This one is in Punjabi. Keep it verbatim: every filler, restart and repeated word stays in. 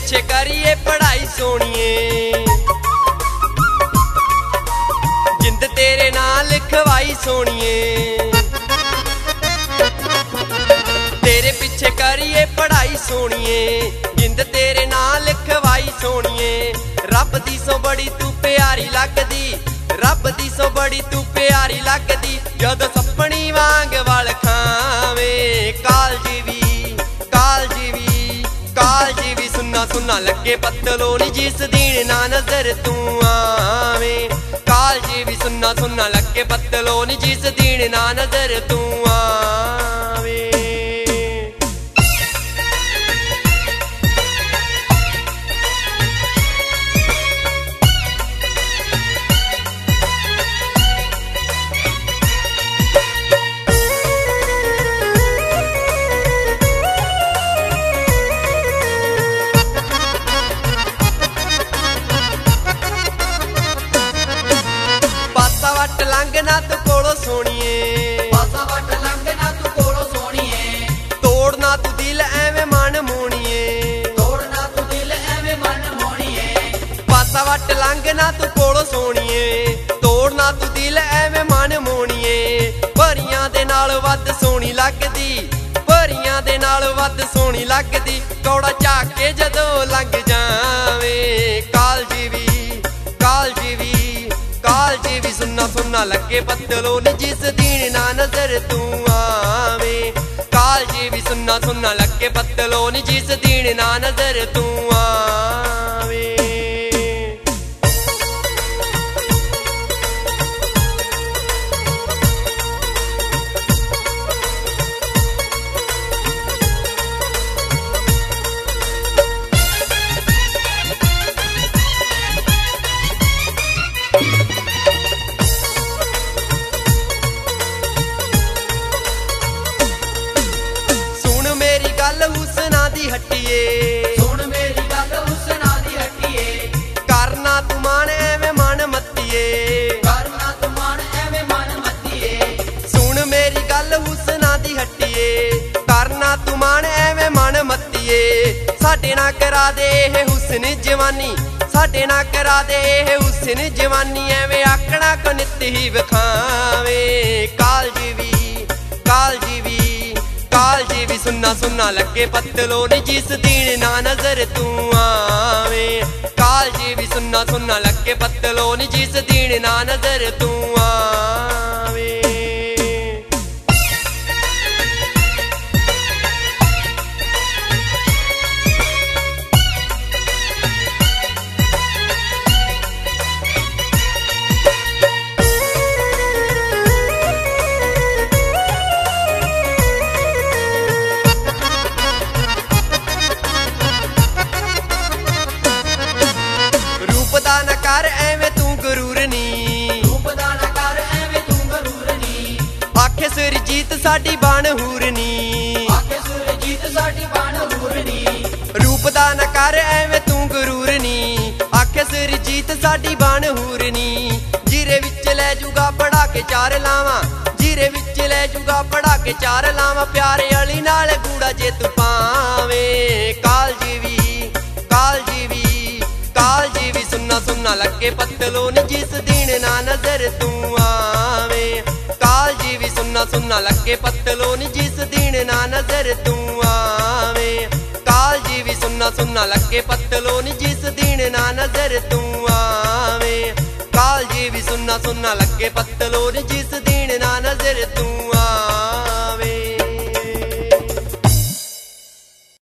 ਪਿੱਛੇ ਕਰੀਏ ਪੜ੍ਹਾਈ ਸੋਹਣੀਏ, ਜਿੰਦ ਤੇਰੇ ਨਾਲ ਲਿਖਵਾਈ ਸੋਹਣੀਏ। ਤੇਰੇ ਪਿੱਛੇ ਕਰੀਏ ਪੜ੍ਹਾਈ ਸੋਹਣੀਏ, ਜਿੰਦ ਤੇਰੇ ਨਾਲ ਲਿਖਵਾਈ ਸੋਹਣੀਏ। ਰੱਬ ਦੀ ਸੋ ਬੜੀ ਤੂੰ ਪਿਆਰੀ ਲੱਗਦੀ, ਰੱਬ ਦੀ ਸੋ ਬੜੀ ਤੂੰ ਪਿਆਰੀ ਲੱਗਦੀ। ਜਦੋਂ ਸੱਪਣੀ ਵਾਂਗ ਵਲ ਖਾਵੇਂ, ਕਾਲਜੀ ਵੀ ਕਾਲਜੀ ਵੀ ਕਾਲਜੀ ਵੀ ਸੁੰਨਾ ਸੁੰਨਾ ਲੱਗੇ ਪੱਤਲੋਂ ਨੀ ਜਿਸ ਦੀਨ ਨਾ ਨਜ਼ਰ ਤੂੰ ਆਵੇਂ। ਕਾਲਜੀ ਵੀ ਸੁੰਨਾ ਸੁੰਨਾ ਲੱਗੇ ਪੱਤਲੋਂ ਨੀ ਜਿਸ ਦੀਨ ਨਾ ਨਜ਼ਰ ਤੂੰ ਆਵੇਂ। ਵੱਟ ਲੰਘਣਾ ਤੂੰ ਕੋਲੋਂ ਸੋਹਣੀਏ, ਪਾਸਾ ਵੱਟ ਲੰਘਣਾ ਤੂੰ ਕੋਲੋਂ ਸੋਹਣੀਏ। ਤੋੜਨਾ ਤੂੰ ਦਿਲ ਐਵੇਂ ਮਨ ਮੋਹਣੀਏ, ਤੋੜਨਾ ਤੂੰ ਦਿਲ ਐਵੇਂ ਮਨ ਮੋਹਣੀਏ। ਪਾਸਾ ਵੱਟ ਲੰਘਣਾ ਤੂੰ ਕੋਲੋਂ ਸੋਹਣੀਏ, ਤੋੜਨਾ ਤੂੰ ਦਿਲ ਐਵੇਂ ਮਨ ਮੋਹਣੀਏ। ਭਰੀਆਂ ਦੇ ਨਾਲ ਵੱਧ ਸੋਹਣੀ ਲੱਗਦੀ, ਭਰੀਆਂ ਦੇ ਨਾਲ ਵੱਧ ਸੋਹਣੀ ਲੱਗਦੀ। ਕੌੜਾ ਝਾਕ ਕੇ ਜਦੋਂ ਲੰਘ ਜਾਵੇਂ, ਕਾਲਜੀ ਵੀ ਕਾਲਜੀ ਵੀ ਕਾਲਜੀ ਵੀ ਸੁੰਨਾ ਸੁੰਨਾ ਲੱਗੇ ਪੱਤਲੋਂ ਨੀ ਜਿਸ ਦੀਨ ਨਾ ਨਜ਼ਰ ਤੂੰ ਆਵੇਂ। ਕਾਲਜੀ ਵੀ ਸੁੰਨਾ ਸੁੰਨਾ ਲੱਗੇ ਪੱਤਲੋਂ ਨੀ ਜਿਸ ਦੀਨ ਨਾ ਨਜ਼ਰ ਤੂੰ ਆਵੇਂ। ਗੱਲ ਹੁਸਨਾ ਦੀ ਹੱਟੀਏ, ਸੁਣ ਮੇਰੀ ਗੱਲ ਹੁਸਨਾ ਦੀ ਹੱਟੀਏ। ਕਰਨਾ ਤੂੰ ਮਾਣ ਐਵੇਂ ਮਨ ਮੱਤੀਏ, ਕਰਨਾ ਤੂੰ ਮਾਣ ਐਵੇਂ ਮਨ ਮੱਤੀਏ। ਸੁਣ ਮੇਰੀ ਗੱਲ ਹੁਸਨਾ ਦੀ ਹੱਟੀਏ, ਕਰਨਾ ਤੂੰ ਮਾਣ ਐਵੇਂ ਮਨ ਮੱਤੀਏ। ਸਾਡੇ ਨਾਲ ਕਰਾ ਦੇ ਇਹ ਹੁਸਨ ਜਵਾਨੀ, ਸਾਡੇ ਨਾਲ ਕਰਾ ਦੇ ਇਹ ਹੁਸਨ ਜਵਾਨੀ। ਐਵੇਂ ਆਕਣਾ ਕੋ ਨਿੱਤ ਹੀ ਵਿਖਾਵੇਂ, ਕਾਲਜੀ ਵੀ ਕਾਲਜੀ ਵੀ ਕਾਲਜੀ ਵੀ ਸੁੰਨਾ ਸੁੰਨਾ ਲੱਗੇ ਪੱਤਲੋਂ ਨੀ ਜਿਸ ਦੀਨ ਨਾ ਨਜ਼ਰ ਤੂੰ ਆਵੇਂ। ਕਾਲਜੀ ਵੀ ਸੁੰਨਾ ਸੁੰਨਾ ਲੱਗੇ ਪੱਤਲੋਂ ਨੀ ਜਿਸ ਦੀਨ ਨਾ ਨਜ਼ਰ ਤੂੰ ਆਵੇਂ। ਦਾ ਨਾ ਕਰ ਐਵੇਂ ਤੂੰ ਗਰੂਰ ਨੀ, ਰੂਪ ਦਾ ਨਾ ਕਰ ਐਵੇਂ ਤੂੰ ਗਰੂਰ ਨੀ। ਆਖੇ ਸੁਰਜੀਤ ਸਾਡੀ ਬਾਣ ਹੂਰ ਨੀ, ਆਖੇ ਸੁਰਜੀਤ ਸਾਡੀ ਬਾਣ ਹੂਰ ਨੀ। ਰੂਪ ਦਾ ਨਾ ਕਰ ਐਵੇਂ ਤੂੰ ਗਰੂਰ ਨੀ, ਆਖੇ ਸੁਰਜੀਤ ਸਾਡੀ ਬਾਣ ਹੂਰ ਨੀ। ਜੀਰੇ ਵਿੱਚ ਲੈ ਜੂਗਾ ਪੜਾ ਕੇ ਚਾਰ ਲਾਵਾਂ, ਜੀਰੇ ਵਿੱਚ ਲੈ ਜੂਗਾ ਪੜਾ ਕੇ ਚਾਰ ਲਾਵਾਂ। ਪਿਆਰੇ ਵਾਲੀ ਨਾਲ ਗੂੜਾ ਜੇ ਤੂੰ ਪਾਵੇਂ, ਕਾਲਜੀ ਵੀ ਕਾਲਜੀ ਵੀ ਕਾਲਜੀ ਵੀ ਸੁੰਨਾ ਸੁੰਨਾ ਲੱਗੇ ਪੱਤਲੋਂ ਨੀ ਜਿਸ ਦੀਨ ਨਾ ਨਜ਼ਰ ਤੂੰ ਆਵੇਂ। ਕਾਲਜੀ ਵੀ ਸੁੰਨਾ ਸੁੰਨਾ ਲੱਗੇ ਪੱਤਲੋਂ ਨੀ ਜਿਸ ਦੀਨ ਨਾ ਨਜ਼ਰ ਤੂੰ ਆਵੇਂ। ਕਾਲਜੀ ਵੀ ਸੁੰਨਾ ਸੁੰਨਾ ਲੱਗੇ ਪੱਤਲੋਂ ਨੀ ਜਿਸ ਦੀਨ ਨਾ ਨਜ਼ਰ ਤੂੰ ਆਵੇਂ। ਕਾਲਜੀ ਵੀ ਸੁੰਨਾ ਸੁੰਨਾ ਲੱਗੇ ਪੱਤਲੋਂ ਨੀ ਜਿਸ ਦੀਨ ਨਾ ਨਜ਼ਰ ਤੂੰ